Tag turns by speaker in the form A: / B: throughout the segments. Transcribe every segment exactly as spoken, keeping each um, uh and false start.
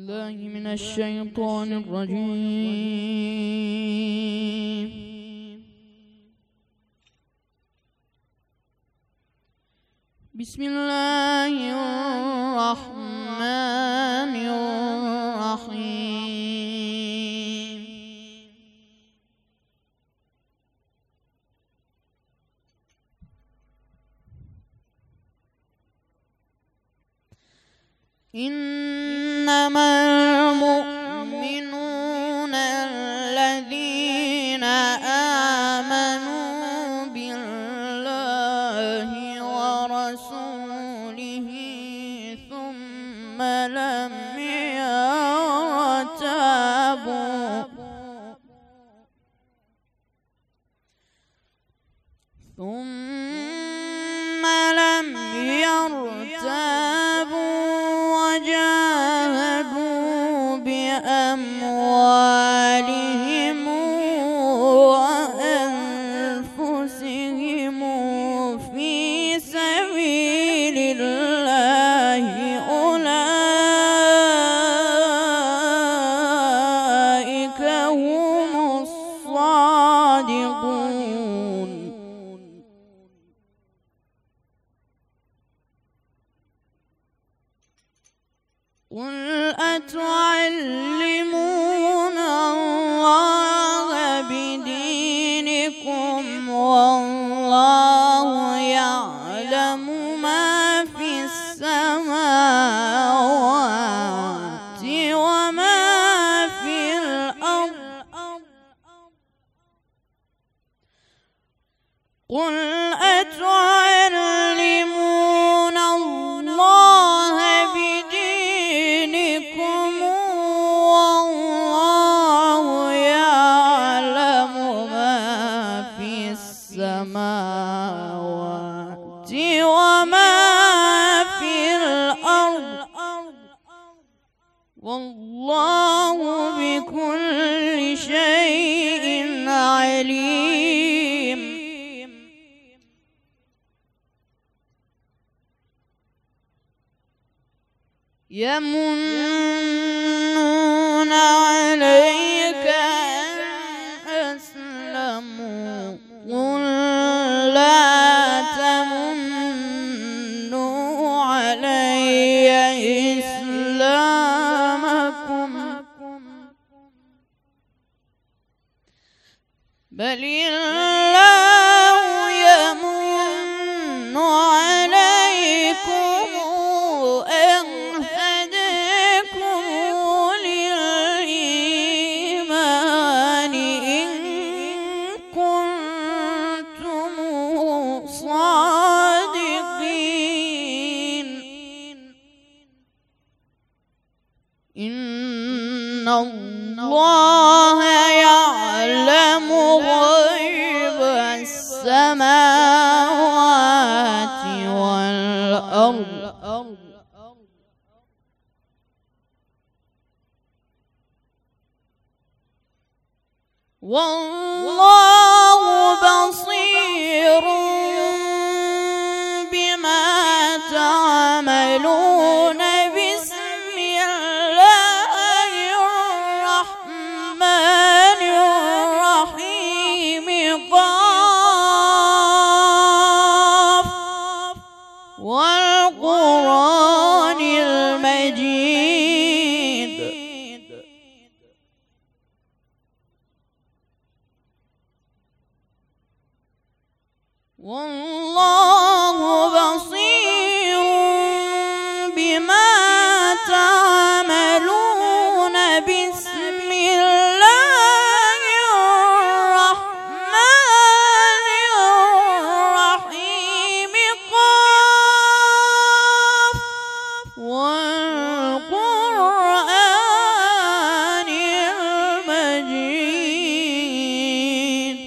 A: بالله من الشيطان الرجيم. بسم الله الرحمن الرحيم. إنما المؤمنون الذين آمنوا بالله ورسوله ثم لم يرتابوا ثم لم يرتابوا وجاهدوا بأموالهم وأنفسهم في سبيل الله أولئك هم الصادقون. قل أتعلمون الله بدينكم والله يعلم ما في السماوات وما في الأرض. قل أتعلمون الله بدينكم والله يعلم ما في السماوات وما في الأرض والله بكل شيء عليم. يمنون عليك أن أسلموا قل لا تمنوا علي إسلامكم بل الله يمن عليكم أن هداكم للإيمان إن كنتم صادقين. إن الله يعلم غيب السماوات والأرض والله بصير بما تعملون. بسم الله الرحمن الرحيم. قاف والقرآن المجيد. والله بصير بما تعملون. بسم الله الرحمن الرحيم. قاف والقرآن المجيد.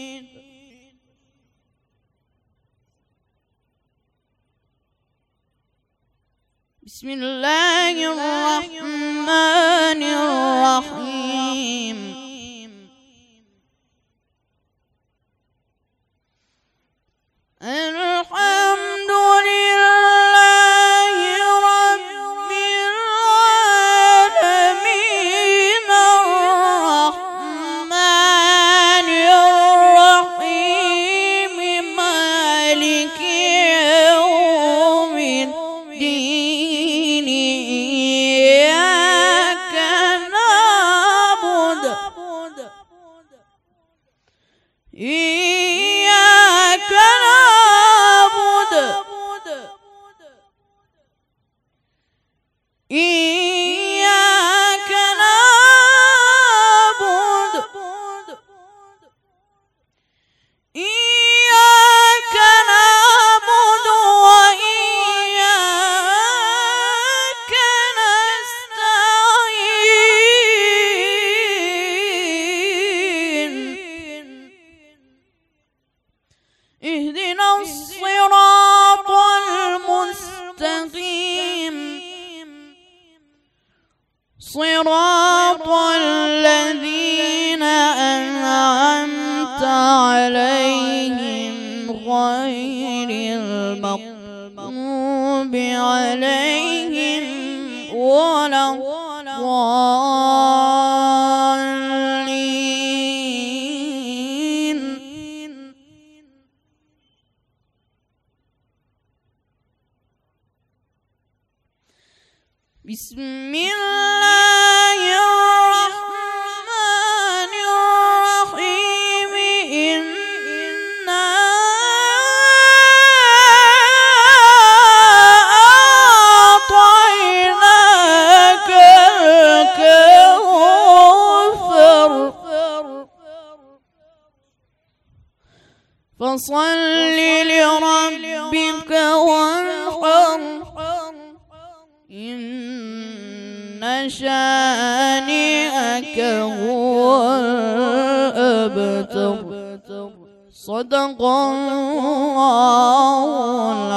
A: بسم الله الرحمن الرحيم. الحمد لله رب العالمين. إياك نعبد إياك نعبد إياك نعبد وإياك نستعين اهدنا الصراط المستقيم صراط الذين أنعمت عليهم غير المغضوب عليهم ولا الضالين. بسم الله الرحمن الرحيم إنا أعطيناك الكوثر فصل لربك وانحر إن شانئك هو الأبتر. صدق الله